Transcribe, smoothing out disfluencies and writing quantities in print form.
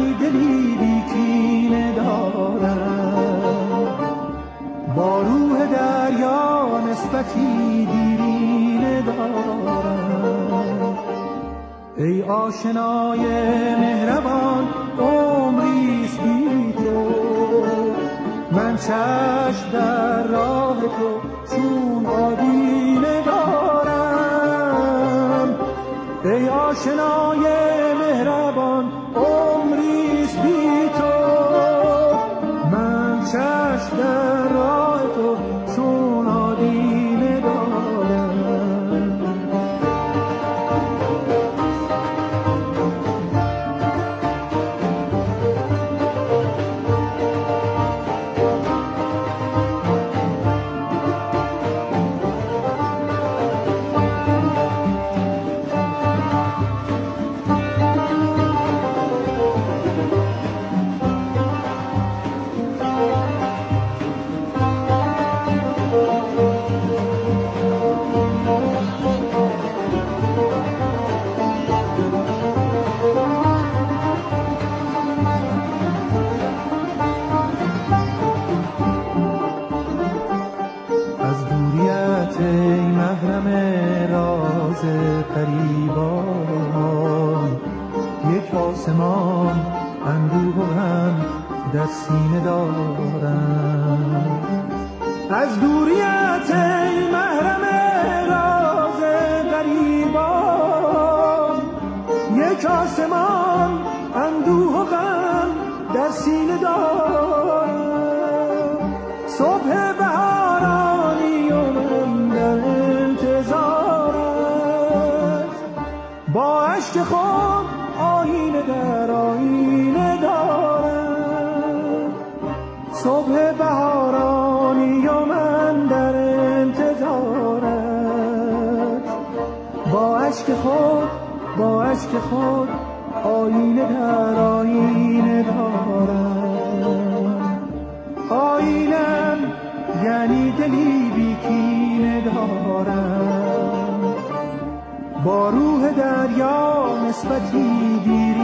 یعنی دلی بی کینه دارم، با روح دریا نسبتی دیرینه دارم. ای آشنای مهربان عمریست بی تو، من چشم در راه تو چون آدینه دارم. ای آشنای مهربان عمریست بی تو، من چشم در راه تو چون آدینه دارم. آسمان اندوه و غم در سینه دارم. از دوریت ای محرم راز غریبان، یک آسمان اندوه و غم در سینه دارم. صبح بهارانی و من در انتظارت، با عشق خود آینه در آینه دارم. صبح بهارانی و من در انتظارت، با عشق خود آینه در آینه دارم. آینم یعنی دلی بی کینه دارم، با روح دریا نسبتی دیرینه